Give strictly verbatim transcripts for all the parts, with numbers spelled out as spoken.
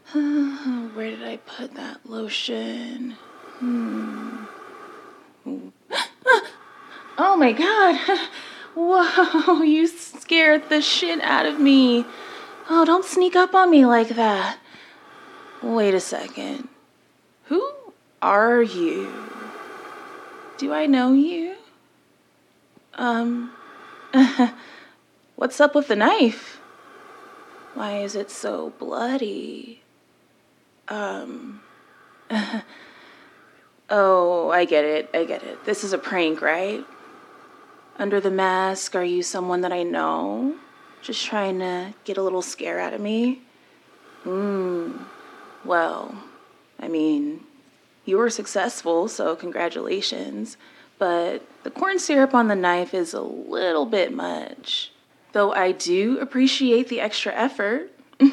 Where did I put that lotion? Hmm. Oh my god. Whoa, you scared the shit out of me. Oh, don't sneak up on me like that. Wait a second. Who are you? Do I know you? Um, what's up with the knife? Why is it so bloody? Um, oh, I get it, I get it. This is a prank, right? Under the mask, are you someone that I know? Just trying to get a little scare out of me? Hmm, well, I mean, you were successful, so congratulations. But the corn syrup on the knife is a little bit much. Though I do appreciate the extra effort.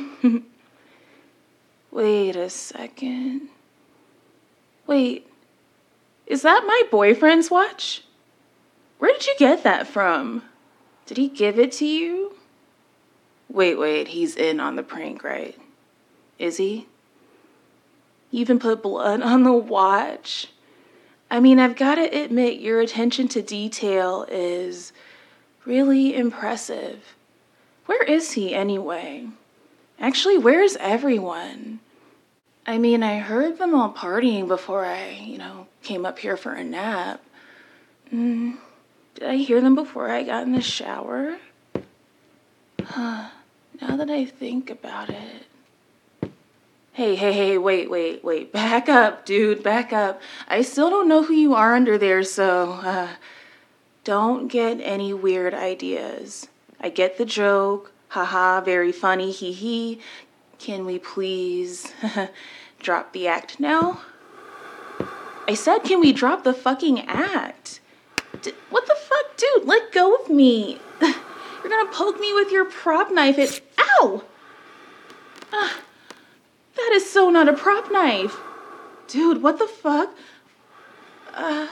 Wait a second. Wait, is that my boyfriend's watch? Where did you get that from? Did he give it to you? Wait, wait, he's in on the prank, right? Is he? You even put blood on the watch? I mean, I've got to admit, your attention to detail is really impressive. Where is he anyway? Actually, where's everyone? I mean, I heard them all partying before I, you know, came up here for a nap. Mm, did I hear them before I got in the shower? Huh, now that I think about it. Hey, hey, hey, wait, wait, wait. Back up, dude, back up. I still don't know who you are under there, so uh, don't get any weird ideas. I get the joke. Haha, very funny, hee hee. Can we please drop the act now? I said, can we drop the fucking act? D- what the fuck, dude? Let go of me. You're gonna poke me with your prop knife. It. Ow! Uh, that is so not a prop knife. Dude, what the fuck? Uh.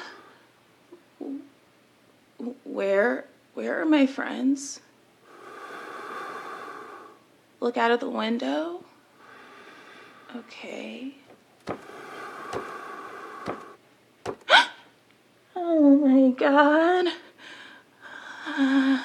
Where. Where are my friends? Look out of the window? Okay. Oh my god. Uh,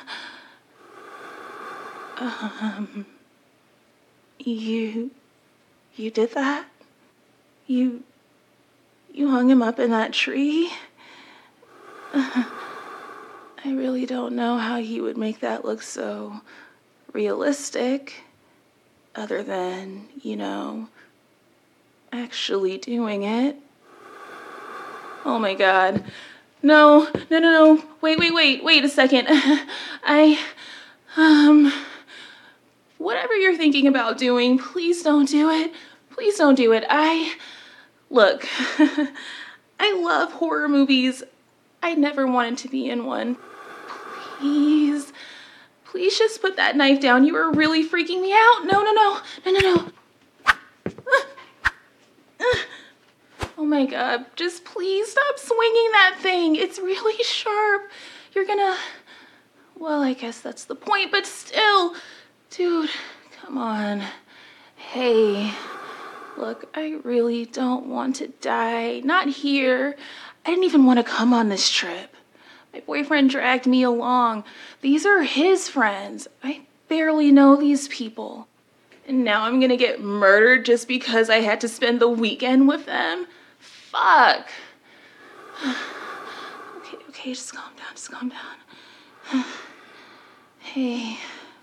um. You. You did that? You. You hung him up in that tree? Uh, I really don't know how he would make that look so realistic, other than, you know, actually doing it. Oh my god. No, no, no, no. Wait, wait, wait, wait a second. I, um, whatever you're thinking about doing, please don't do it. Please don't do it. I, look, I love horror movies. I never wanted to be in one. Please, please just put that knife down. You are really freaking me out. No, no, no, no, no, no. Oh my god, just please stop swinging that thing. It's really sharp. You're gonna, well, I guess that's the point, but still, dude, come on. Hey, look, I really don't want to die. Not here. I didn't even want to come on this trip. My boyfriend dragged me along. These are his friends. I barely know these people. And now I'm gonna get murdered just because I had to spend the weekend with them? Fuck. Okay, okay, just calm down, just calm down. Hey.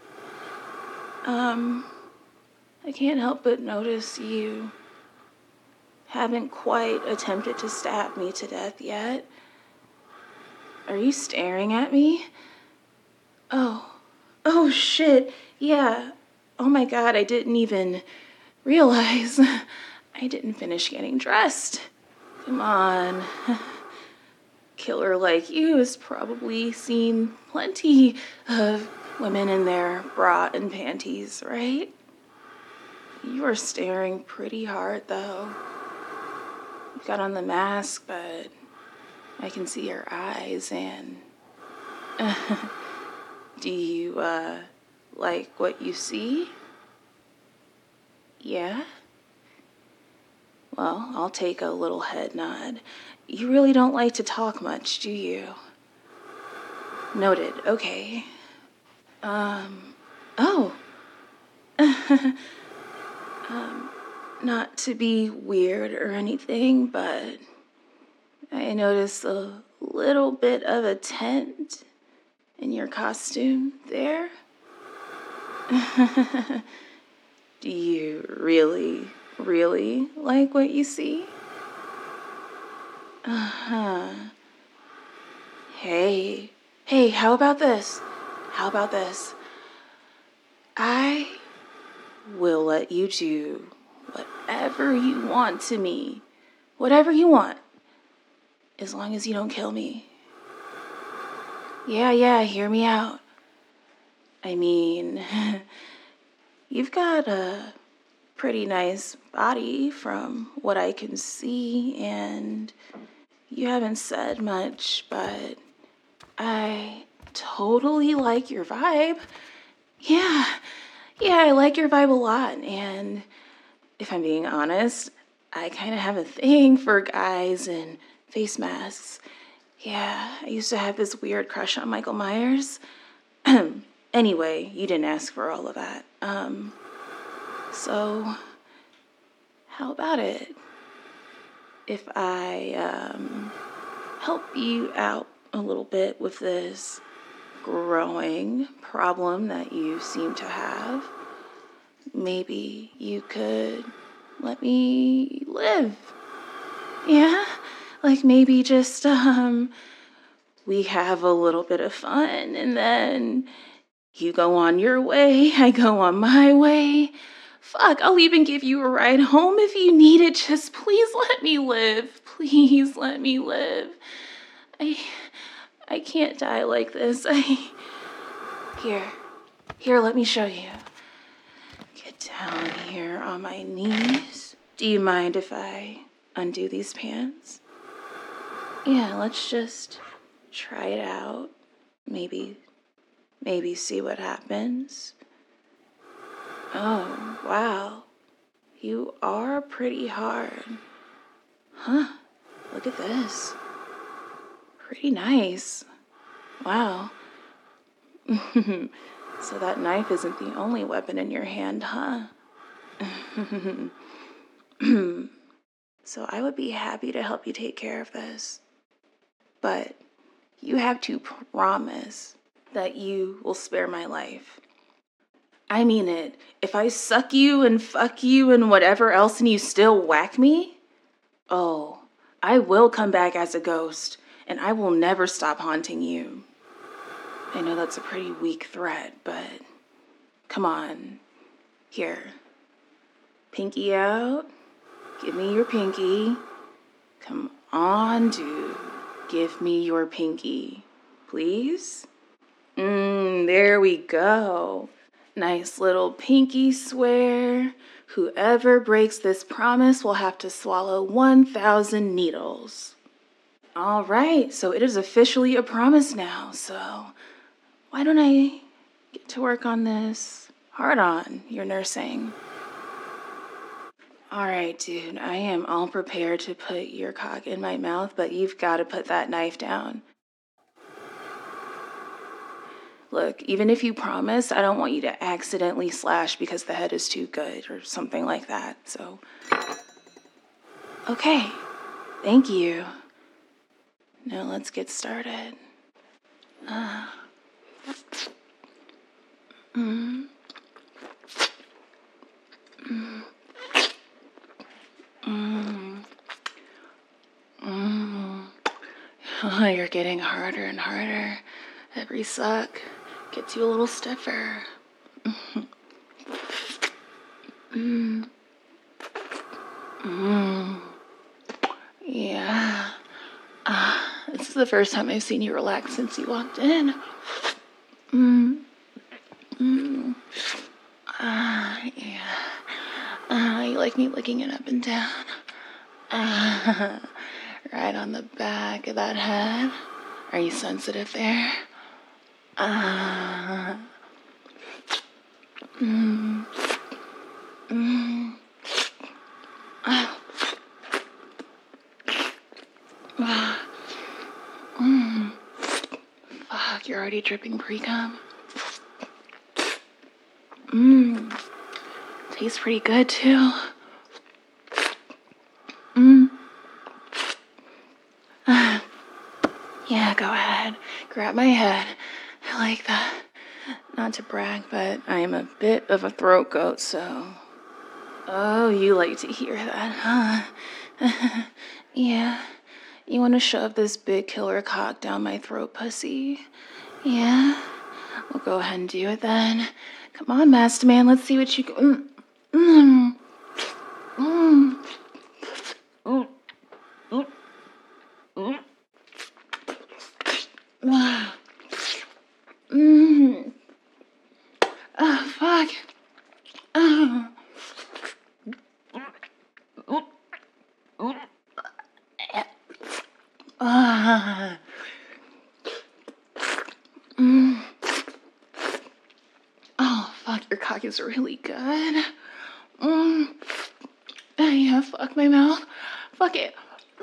Um, I can't help but notice you haven't quite attempted to stab me to death yet. Are you staring at me? Oh. Oh, shit. Yeah. Oh my god, I didn't even realize. I didn't finish getting dressed. Come on. Killer like you has probably seen plenty of women in their bra and panties, right? You are staring pretty hard, though. You got on the mask, but I can see your eyes, and do you, uh, like what you see? Yeah? Well, I'll take a little head nod. You really don't like to talk much, do you? Noted. Okay. Um, oh. um, not to be weird or anything, but I noticed a little bit of a tent in your costume there. Do you really, really like what you see? Uh-huh. Hey, hey, how about this? How about this? I will let you do whatever you want to me. Whatever you want. As long as you don't kill me. Yeah, yeah, hear me out. I mean, you've got a pretty nice body from what I can see, and you haven't said much, but I totally like your vibe. Yeah, yeah, I like your vibe a lot, and if I'm being honest, I kind of have a thing for guys in face masks. Yeah, I used to have this weird crush on Michael Myers. Anyway, you didn't ask for all of that. Um, so, how about it? If I um, help you out a little bit with this growing problem that you seem to have, maybe you could let me live. Yeah? Like maybe just, um, we have a little bit of fun and then you go on your way, I go on my way. Fuck, I'll even give you a ride home if you need it. Just please let me live. Please let me live. I I can't die like this. I Here. Here, let me show you. Get down here on my knees. Do you mind if I undo these pants? Yeah, let's just try it out. Maybe maybe see what happens. Oh, wow. You are pretty hard. Huh. Look at this. Pretty nice. Wow. So that knife isn't the only weapon in your hand, huh? So I would be happy to help you take care of this. But you have to promise that you will spare my life. I mean it. If I suck you and fuck you and whatever else and you still whack me, oh, I will come back as a ghost and I will never stop haunting you. I know that's a pretty weak threat, but come on. Here. Pinky out. Give me your pinky. Come on, dude. Give me your pinky. Please? Mmm, there we go. Nice little pinky swear. Whoever breaks this promise will have to swallow one thousand needles. All right, so it is officially a promise now, so why don't I get to work on this hard on your nursing? All right, dude, I am all prepared to put your cock in my mouth, but you've got to put that knife down. Look, even if you promise, I don't want you to accidentally slash because the head is too good or something like that, so. Okay, thank you. Now let's get started. Uh, mm, mm, mm, mm. Oh, you're getting harder and harder. Every suck gets you a little stiffer. Mm. Mm. Yeah. Uh, this is the first time I've seen you relax since you walked in. Mm. Mm. Uh, yeah. Uh, you like me licking it up and down? Uh, right on the back of that head. Are you sensitive there? Uh, mm. Mm. Oh. Mm. Fuck, you're already dripping pre-cum. Mmm. Tastes pretty good too. Mmm. Uh, yeah, go ahead. Grab my head. I like that. Not to brag, but I am a bit of a throat goat, so... Oh, you like to hear that, huh? Yeah. You want to shove this big killer cock down my throat, pussy? Yeah? Well, go ahead and do it then. Come on, master man, let's see what you can... Mm. Mm. Mm. Mm. Mm. Mm. Mm. Oh, fuck. Oh. Ah. Mm. Oh, fuck, your cock is really good. Mm. Yeah, fuck my mouth. Fuck it.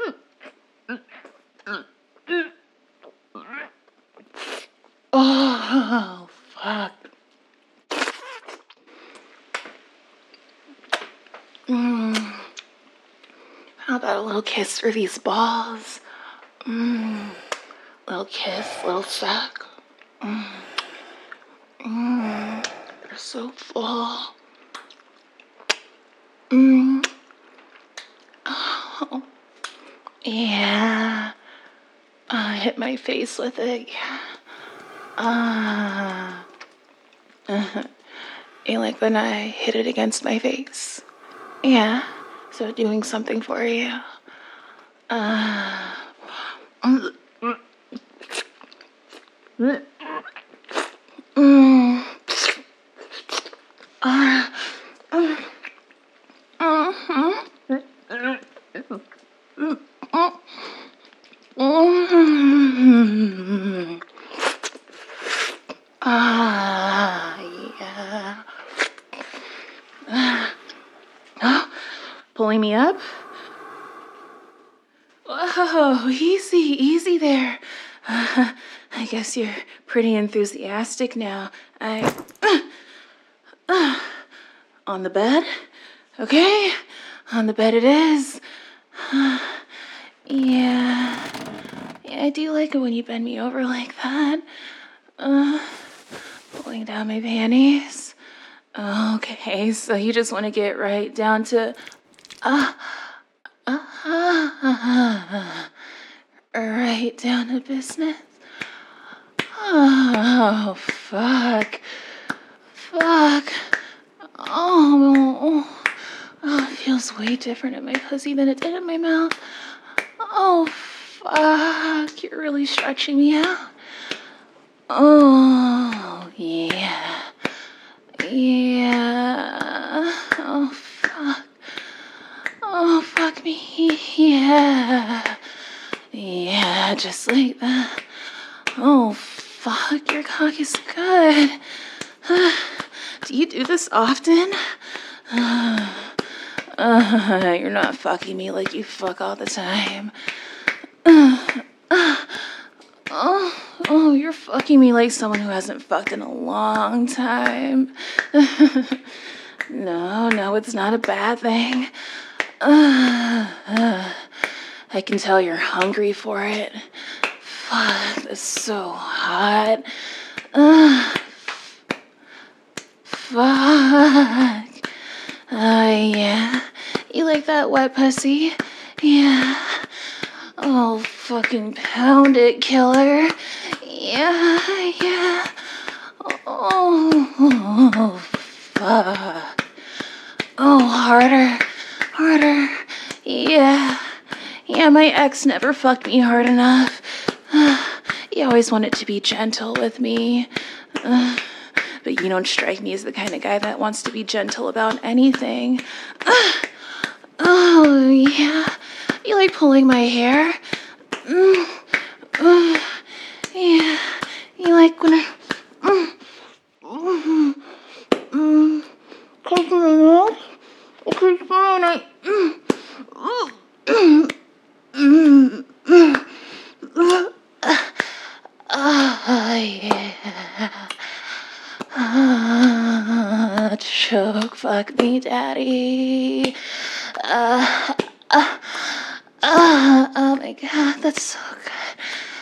Oh, fuck. Mm. How about a little kiss for these balls? Mm. Little kiss, little suck. Mm. Mm. They're so full. Mm. Oh. Yeah. I hit my face with it. Yeah. Ah. Uh. You like when I hit it against my face? Yeah. So doing something for you. Ah. Uh. Mm. Mm. Uh. Uh. Uh-huh. Mm. Ah, yeah. Ah. Pulling me up? Whoa, easy, easy there. Uh, I guess you're pretty enthusiastic now. I... Uh, uh, on the bed? Okay, on the bed it is. Uh, yeah. Yeah, I do like it when you bend me over like that. Uh, pulling down my panties. Okay, so you just want to get right down to... Uh, uh, uh, uh, right down to business. Oh, fuck. Fuck. Oh, oh, it feels way different in my pussy than it did in my mouth. Oh, fuck. You're really stretching me out. Oh, yeah. Yeah. Oh, fuck. Oh, fuck me. Yeah. Yeah, just like that. Oh, fuck. Your cock is good. Do you do this often? Uh, uh, you're not fucking me like you fuck all the time. Uh, uh, oh, oh, you're fucking me like someone who hasn't fucked in a long time. No, no, it's not a bad thing. Uh, uh, I can tell you're hungry for it. Fuck, that's so hot. Uh, fuck. Uh, yeah. You like that wet pussy? Yeah. Oh, fucking pound it, killer. Yeah, yeah. Oh, fuck. Oh, harder, harder. Yeah. Yeah, my ex never fucked me hard enough. He always wanted to be gentle with me. Uh, but you don't strike me as the kind of guy that wants to be gentle about anything. Uh, oh, yeah. You like pulling my hair? Mm, uh, yeah. You like when I... Mm, mm, mm, close my mouth? Okay, fine. I... Mm, mm, mm, mm. yeah. Ah, choke, fuck me, daddy. Ah, ah, ah, oh my god, that's so good.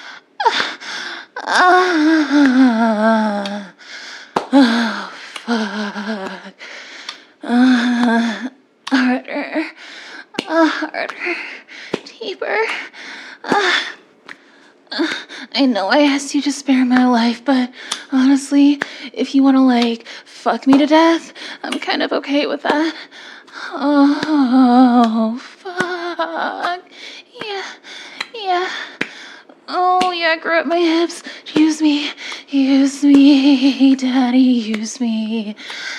Ah, oh, fuck. Ah, harder. Ah, harder. Deeper. Ah. I know I asked you to spare my life, but honestly, if you want to, like, fuck me to death, I'm kind of okay with that. Oh, fuck. Yeah, yeah. Oh, yeah, grab my hips. Use me, use me, daddy, use me.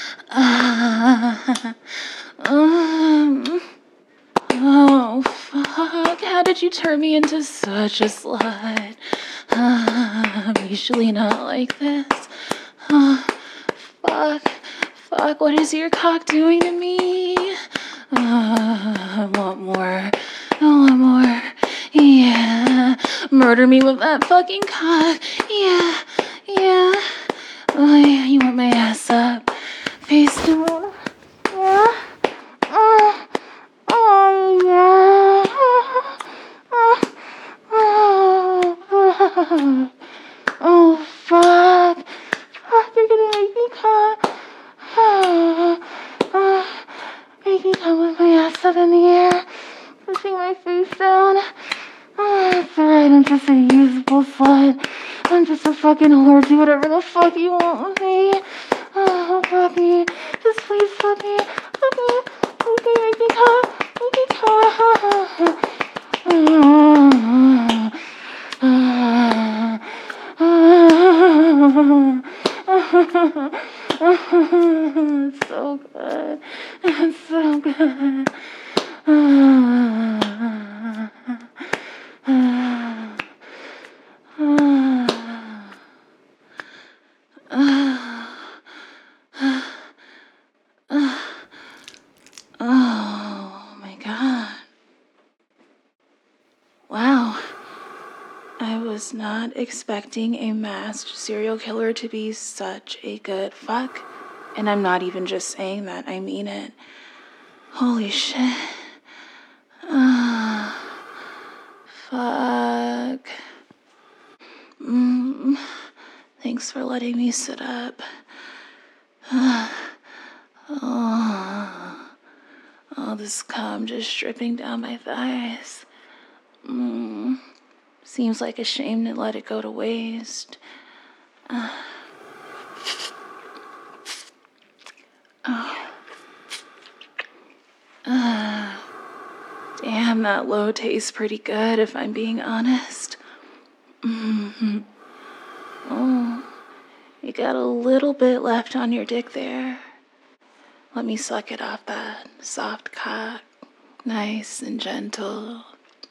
Ah, um... Oh, fuck. How did you turn me into such a slut? Uh, I'm usually not like this. Oh, fuck. Fuck, what is your cock doing to me? Uh, I want more. I want more. Yeah. Murder me with that fucking cock. Yeah. Yeah. Oh, yeah. You want my ass up. Face down. Yeah. Oh. Oh, yeah. Oh, oh, oh, fuck. Fuck, you're gonna make me come. Oh, oh, make me come with my ass up in the air, pushing my face down. Oh, that's alright, I'm just a usable slut. I'm just a fucking whore. Do whatever the fuck you want with me. Oh, fuck me. Just please fuck me. Fuck me. Fuck me, make me come. Make me come. It's so good. It's so good. Oh my god. Wow. I was not expecting a masked serial killer to be such a good fuck. And I'm not even just saying that, I mean it. Holy shit. Ah, fuck. Mm, thanks for letting me sit up. Ah, oh, all this cum just dripping down my thighs. Mm, seems like a shame to let it go to waste. Uh, oh. Uh, damn, that low tastes pretty good if I'm being honest. Mm-hmm. Oh, you got a little bit left on your dick there. Let me suck it off that soft cock, nice and gentle.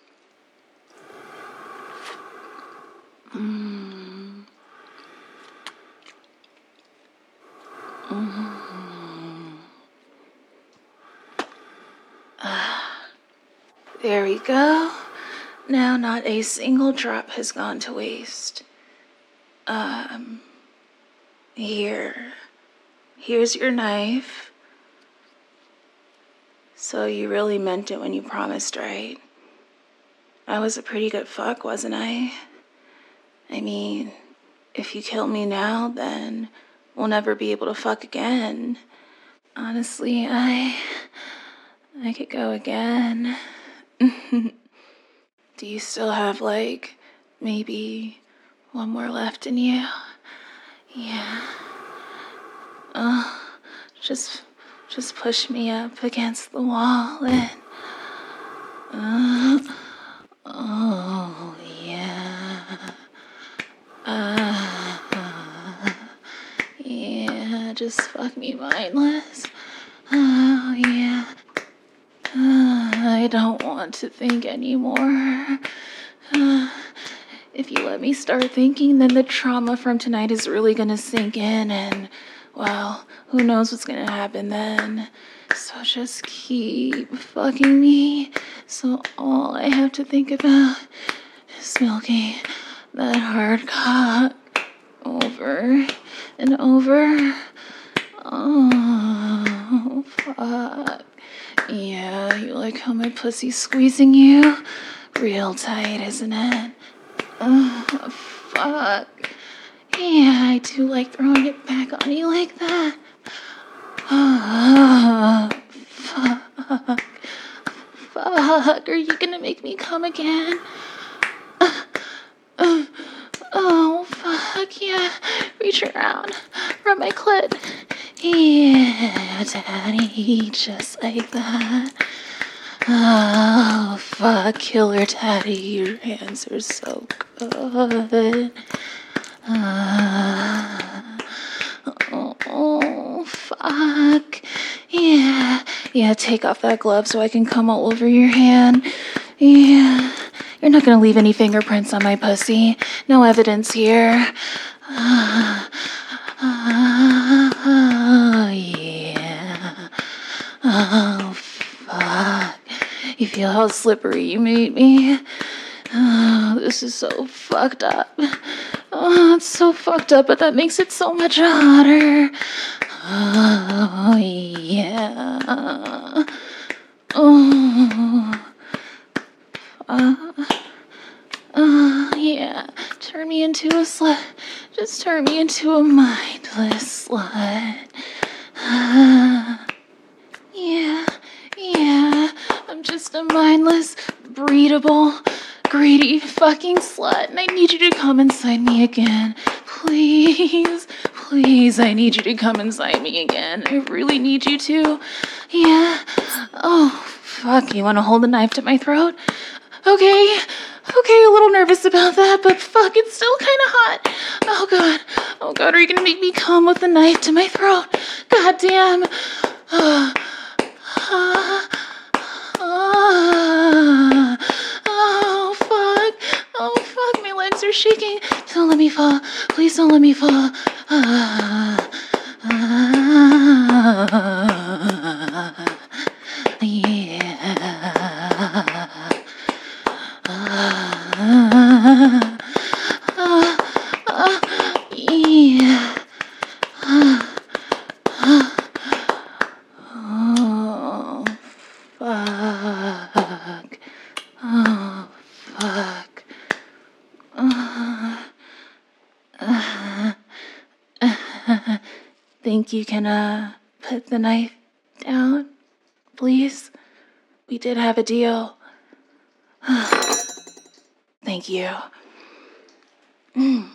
Mm. Mm. Ah, there we go. Now not a single drop has gone to waste. Um, here. Here's your knife. So you really meant it when you promised, right? I was a pretty good fuck, wasn't I? I mean, if you kill me now, then we'll never be able to fuck again. Honestly, I... I could go again. Do you still have, like, maybe one more left in you? Yeah. Oh, just, just push me up against the wall and... Uh, oh, yeah. Uh, uh, yeah, just fuck me mindless. Oh, yeah. Uh, I don't want to think anymore. Uh, if you let me start thinking, then the trauma from tonight is really gonna sink in, and, well, who knows what's gonna happen then. So just keep fucking me, so all I have to think about is milking that hard cock. over and over. Oh, fuck. Yeah, you like how my pussy's squeezing you? Real tight, isn't it? Oh, fuck. Yeah, I do like throwing it back on you like that. Oh, fuck. Fuck, are you gonna make me come again? Uh, uh, oh, fuck, yeah. Reach around. Rub my clit. Yeah, daddy, just like that. Oh, fuck, killer daddy, your hands are so good. Uh, oh, oh, fuck. Yeah, yeah, take off that glove so I can come all over your hand. Yeah, you're not gonna leave any fingerprints on my pussy. No evidence here. Uh, oh, yeah. Oh, fuck. You feel how slippery you made me? Oh, this is so fucked up. Oh, it's so fucked up, but that makes it so much hotter. Oh, yeah. Oh, uh, uh, yeah. Turn me into a slut. Just turn me into a mindless slut. Uh, yeah, yeah. I'm just a mindless, breedable, greedy fucking slut, and I need you to come inside me again. Please, please, I need you to come inside me again. I really need you to. Yeah. Oh, fuck, you want to hold a knife to my throat? Okay. Okay, a little nervous about that, but fuck, it's still kind of hot. Oh, God. Oh, God, are you going to make me come with the knife to my throat? God damn. Oh, oh, oh, oh, fuck. Oh, fuck, my legs are shaking. Don't let me fall. Please don't let me fall. Ah, ah, yeah. Ah, ah, ah, yeah. Ah, ah. Oh, fuck. Oh, fuck. Uh, uh, uh, think you can, uh, put the knife down, please? We did have a deal. Thank you. Mm.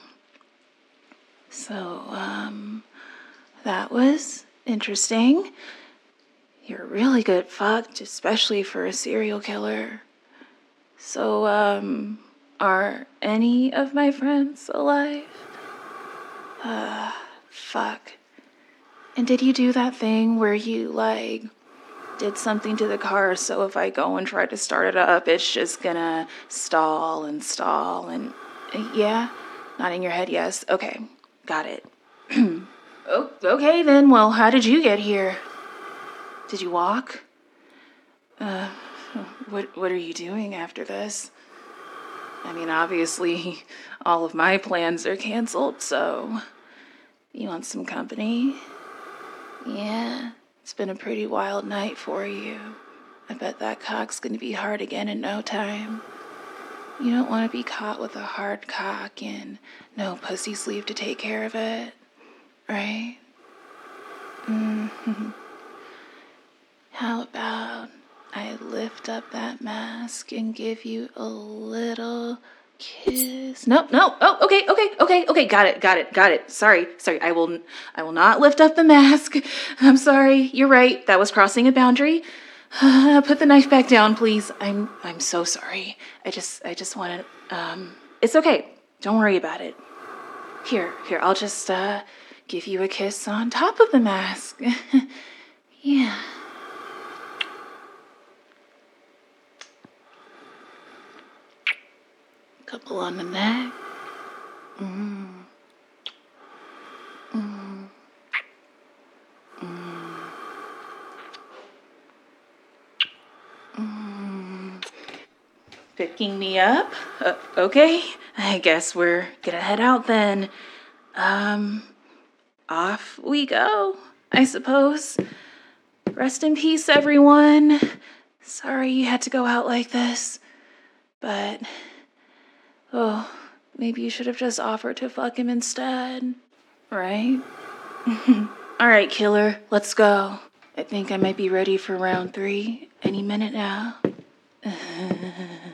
So, um, that was interesting. You're really good fucked, especially for a serial killer. So, um, are any of my friends alive? Uh, fuck. And did you do that thing where you, like, did something to the car so if I go and try to start it up, it's just gonna stall and stall and... Uh, yeah? Nodding your head yes. Okay, got it. Oh, okay then, well, how did you get here? Did you walk? Uh, what, what are you doing after this? I mean, obviously, all of my plans are canceled, so... You want some company? Yeah, it's been a pretty wild night for you. I bet that cock's gonna be hard again in no time. You don't want to be caught with a hard cock and no pussy sleeve to take care of it, right? Mm-hmm. How about I lift up that mask and give you a little kiss? Nope, nope. Oh, okay, okay, okay, okay. Got it, got it, got it. Sorry, sorry. I will, I will not lift up the mask. I'm sorry. You're right. That was crossing a boundary. Uh, put the knife back down, please. I'm, I'm so sorry. I just, I just want to. Um, it's okay. Don't worry about it. Here, here. I'll just uh, give you a kiss on top of the mask. Yeah. Couple on the neck. Mm. Mm. Mm. Mm. Picking me up? Uh, okay. I guess we're gonna head out then. Um, off we go, I suppose. Rest in peace, everyone. Sorry you had to go out like this. But, oh, maybe you should have just offered to fuck him instead. Right? All right, killer, let's go. I think I might be ready for round three any minute now.